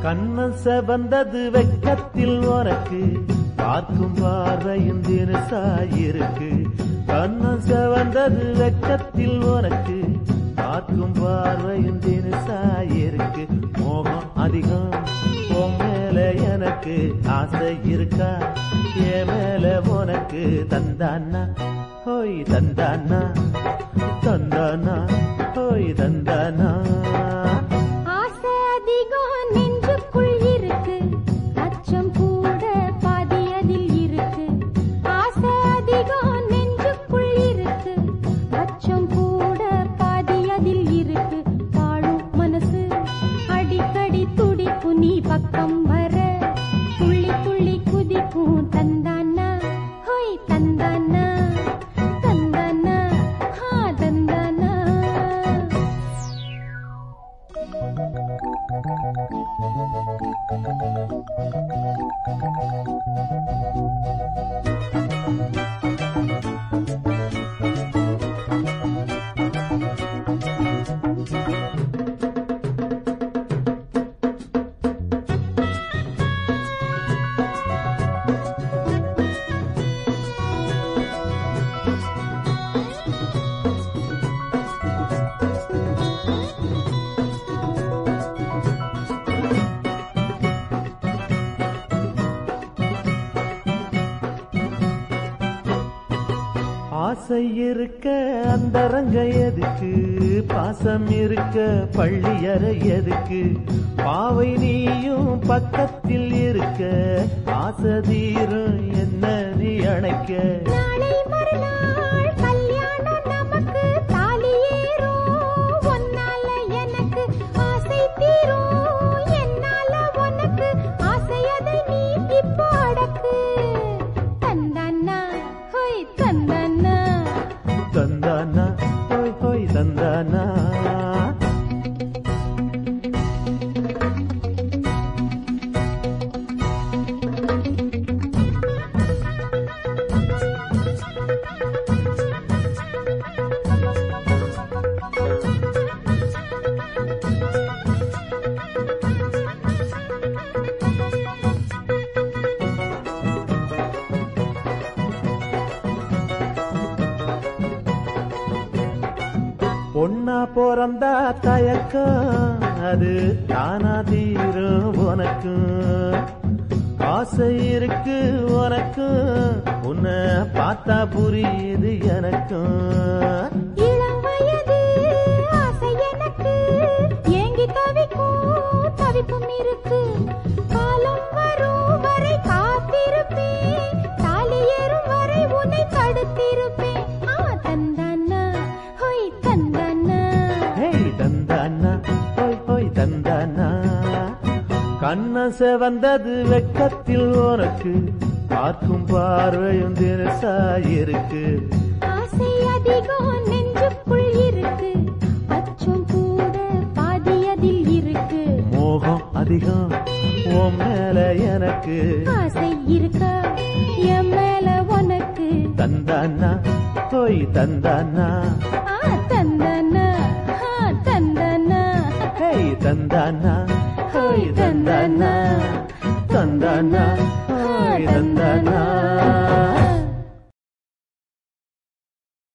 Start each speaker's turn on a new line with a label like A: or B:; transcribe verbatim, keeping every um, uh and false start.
A: கண்ணம் செவந்தது வெக்கத்தில் உனக்கு பார்க்கும் பார்வையும் தினசாயிருக்கு. கண்ணம் செவந்தது வெக்கத்தில் உனக்கு பார்க்கும் பார்வையும் தினசாயிருக்கு. மோகம் அதிகம் உன் மேல எனக்கு ஆசை இருக்கா? ஏ மேல உனக்கு தந்தானா ஹோய் தந்தானா தந்தானா ஹோய் தந்தானா.
B: ஆசை அதிகம் நெஞ்சுக்குள் இருக்கு, அச்சம் கூட பாதி அதில் இருக்கு. ஆசை அதிகம் நெஞ்சுக்குள் இருக்கு, அச்சம் கூட பாதி அதில் இருக்கு. வாழும் மனசு அடிக்கடி துடிக்கும் நீ பக்கம் வர, துள்ளி துள்ளி குதிக்கும். தந்தானா ஹோய் தந்தானா தந்தானா ஹா தந்தானா.
A: ஆசை இருக்க அந்த ரங்க எதுக்கு, பாசம் இருக்க பள்ளியறை எதுக்கு. பாவை நீயும் பக்கத்தில் இருக்க, ஆசை தீரும் என்ன நீ அணைக்க.
B: நாளை மறுநாள் கல்யாணம் நமக்கு, தாலி ஏறும் உன்னால எனக்கு ஆசை தீரும். என்னால உனக்கு ஆசை, அதை நீ இப்போ அடக்கு. தந்தானா ஹோய் தந்தானா
A: தந்தானா ஹோய் ஹோய் தந்தானா. பொன்னா பிறந்தா தயக்கம், அது தானா தீரும் உனக்கு. ஆசை இருக்கு உனக்கு, உன்னை பார்த்தா புரியுது எனக்கும்.
B: இளம் வயது ஆசை எனக்கு, ஏங்கி தவிக்கும் தவிப்பும் இருக்கு. காலம் வரும் வரை காத்திருப்பேன், தாலி ஏறும் வரை உன்னை தடுத்திருப்பேன். ஆ தந்தானா ஹோய் தந்தானா
A: ஹேய் தந்தானா ஹோய் ஹோய் தந்தானா. கண்ணம் செவந்தது வெக்கத்தில் உனக்கு பார்க்கும் பார்வையும் தினசாயிருக்கு.
B: ஆசை அதிகம் நெஞ்சுக்குள் இருக்கு, அச்சம் கூட பாதி அதில் இருக்கு.
A: மோகம் அதிகம் உன் மேல எனக்கு
B: ஆசை இருக்கா என் மேல உனக்கு.
A: தந்தானா ஹோய் தந்தானா
B: ஆ தந்தானா ஹா தந்தானா
A: ஹேய் தந்தானா ஹோய் தந்தானா தந்தானா ஹோய் தந்தானா.